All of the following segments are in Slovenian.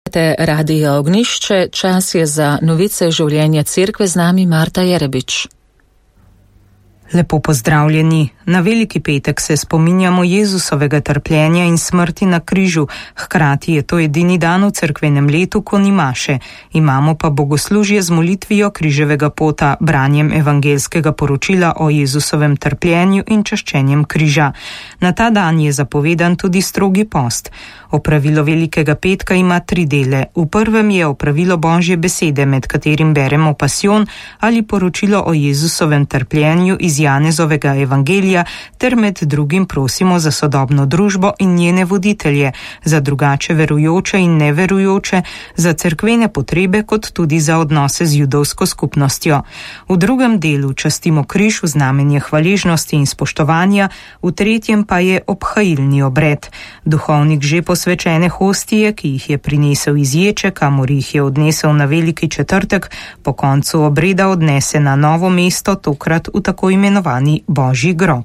Radio Ognišče, čas je za novice življenja cerkve, z nami Marta Jerebič. Lepo pozdravljeni. Na Veliki petek se spominjamo Jezusovega trpljenja in smrti na križu, hkrati je to edini dan v cerkvenem letu, ko ni maše. Imamo pa bogoslužje z molitvijo križevega pota, branjem evangelskega poročila o Jezusovem trpljenju in čaščenjem križa. Na ta dan je zapovedan tudi strogi post. Opravilo Velikega petka ima 3 dele. V prvem je opravilo Božje besede, med katerim beremo pasijon ali poročilo o Jezusovem trpljenju iz Janezovega evangelija, ter med drugim prosimo za sodobno družbo in njene voditelje, za drugače verujoče in neverujoče, za cerkvene potrebe kot tudi za odnose z judovsko skupnostjo. V drugem delu častimo križ v znamenje hvaležnosti in spoštovanja, v tretjem pa je obhajilni obred. Duhovnik že posvečene hostije, ki jih je prinesel iz ječe, kamor jih je odnesel na Veliki četrtek, po koncu obreda odnese na novo mesto, tokrat v tako imenovani Božji grob.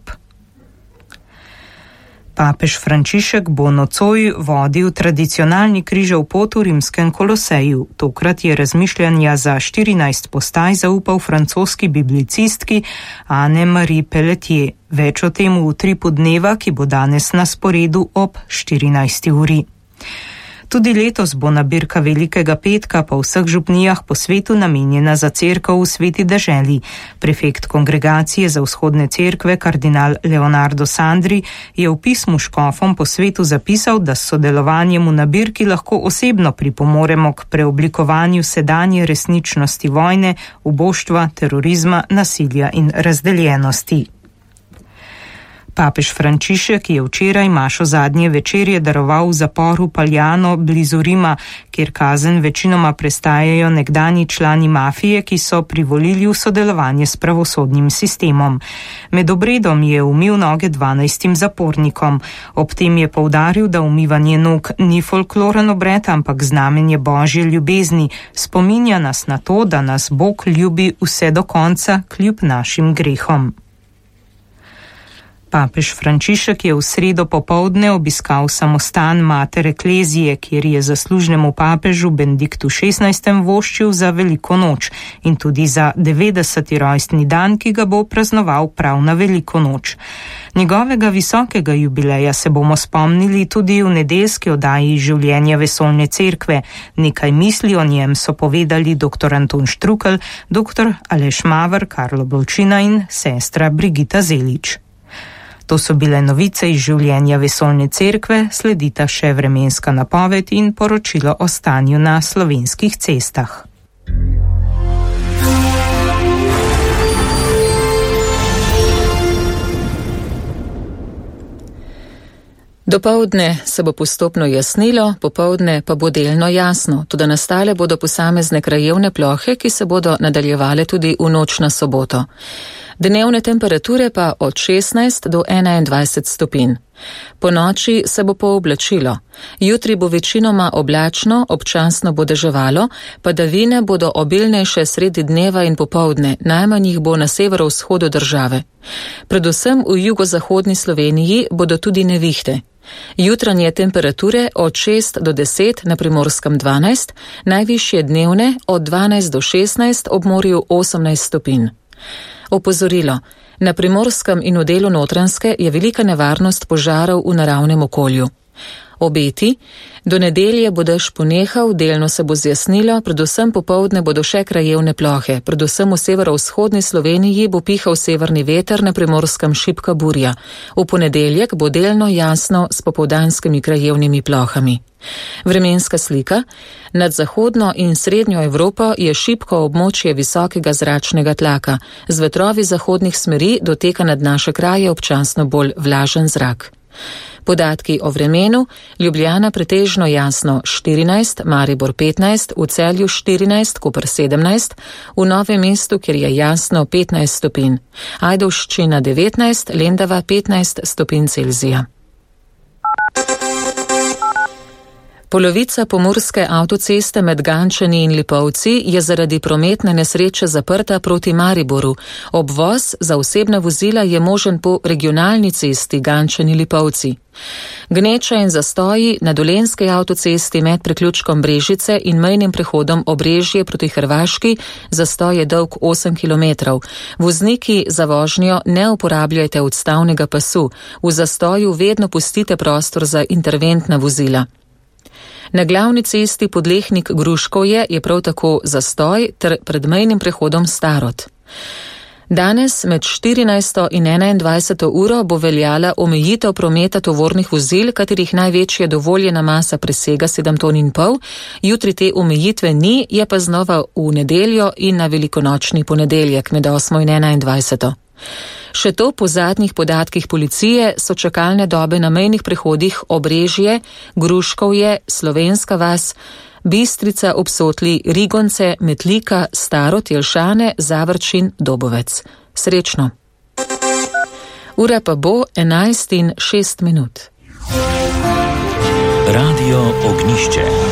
Papež Frančišek bo nocoj vodil tradicionalni križev pot v rimskem Koloseju. Tokrat je razmišljanja za 14 postaj zaupal francoski biblicistki Anne-Marie Pelletier. Več o tem v utripu dneva, ki bo danes na sporedu ob 14. uri. Tudi letos bo nabirka Velikega petka po vseh župnijah po svetu namenjena za cerkev v Sveti deželi. Prefekt kongregacije za vzhodne cerkve, kardinal Leonardo Sandri, je v pismu škofom po svetu zapisal, da s sodelovanjem v nabirki lahko osebno pripomoremo k preoblikovanju sedanje resničnosti vojne, uboštva, terorizma, nasilja in razdeljenosti. Papež Frančišek je včeraj mašo zadnje večerje daroval v zaporu Paljano blizu Rima, kjer kazen večinoma prestajajo nekdanji člani mafije, ki so privolili v sodelovanje s pravosodnim sistemom. Med obredom je umil noge 12 zapornikom. Ob tem je poudaril, da umivanje nog ni folkloren obred, ampak znamenje Božje ljubezni. Spominja nas na to, da nas Bog ljubi vse do konca, kljub našim grehom. Papež Frančišek je v sredo popoldne obiskal samostan Mater Eklezije, kjer je zaslužnemu papežu Benediktu XVI. Voščil za Veliko noč in tudi za 90. rojstni dan, ki ga bo praznoval prav na Veliko noč. Njegovega visokega jubileja se bomo spomnili tudi v nedeljski oddaji Življenja vesoljne cerkve. Nekaj misli o njem so povedali dr. Anton Štrukelj, dr. Aleš Maver, Karlo Bolčina in sestra Brigita Zelič. To so bile novice iz Življenja vesoljne cerkve, sledita še vremenska napoved in poročilo o stanju na slovenskih cestah. Dopoldne se bo postopno jasnilo, popoldne pa bo delno jasno, tudi nastale bodo posamezne krajevne plohe, ki se bodo nadaljevale tudi v noč na soboto. Dnevne temperature pa od 16 do 21 stopinj. Po noči se bo pooblačilo. Jutri bo večinoma oblačno, občasno bo deževalo, padavine bodo obilnejše sredi dneva in popoldne, najmanj jih bo na severovzhodu države. Predvsem v jugozahodni Sloveniji bodo tudi nevihte. Jutranje temperature od 6 do 10, na Primorskem 12, najvišje dnevne od 12 do 16, ob morju 18 stopinj. Opozorilo. Na Primorskem in v delu Notranjske je velika nevarnost požarov v naravnem okolju. Obeti. Do nedelje bo dež ponehal, delno se bo zjasnilo, predvsem popoldne bodo še krajevne plohe. Predvsem v severovzhodni Sloveniji bo pihal severni veter, na Primorskem šibka burja. V ponedeljek bo delno jasno s popoldanskimi krajevnimi plohami. Vremenska slika. Nad zahodno in srednjo Evropo je šibko območje visokega zračnega tlaka. Z vetrovi zahodnih smeri doteka nad naše kraje občasno bolj vlažen zrak. Podatki o vremenu. Ljubljana pretežno jasno 14, Maribor 15, v Celju 14, Koper 17, v Novem mestu, kjer je jasno 15 stopinj. Ajdovščina 19, Lendava 15 stopinj Celzija. Polovica pomurske avtoceste med Gančani in Lipovci je zaradi prometne nesreče zaprta proti Mariboru. Obvoz za osebna vozila je možen po regionalni cesti Gančani-Lipovci. Gneča in zastoji na Dolenjski avtocesti med priključkom Brežice in mejnim prehodom Obrežje proti Hrvaški, zastoj je dolg 8 km. Vozniki za vožnjo ne uporabljajte odstavnega pasu. V zastoju vedno pustite prostor za interventna vozila. Na glavni cesti Podlehnik-Gruškovje je prav tako zastoj ter pred mejnim prehodom Starod. Danes med 14. in 21. uro bo veljala omejitev prometa tovornih vozil, katerih največja dovoljena masa presega 7,5 ton. Jutri te omejitve ni, je pa znova v nedeljo in na velikonočni ponedeljek med 8. in 21. Še to po zadnjih podatkih policije so čakalne dobe na mejnih prehodih Obrežje, Gruškovje, Slovenska vas, Bistrica, Obsotli, Rigonce, Metlika, Starod, Jelšane, Zavrčin, Dobovec. Srečno. Ura pa bo 11:06. Radio Ognjišče.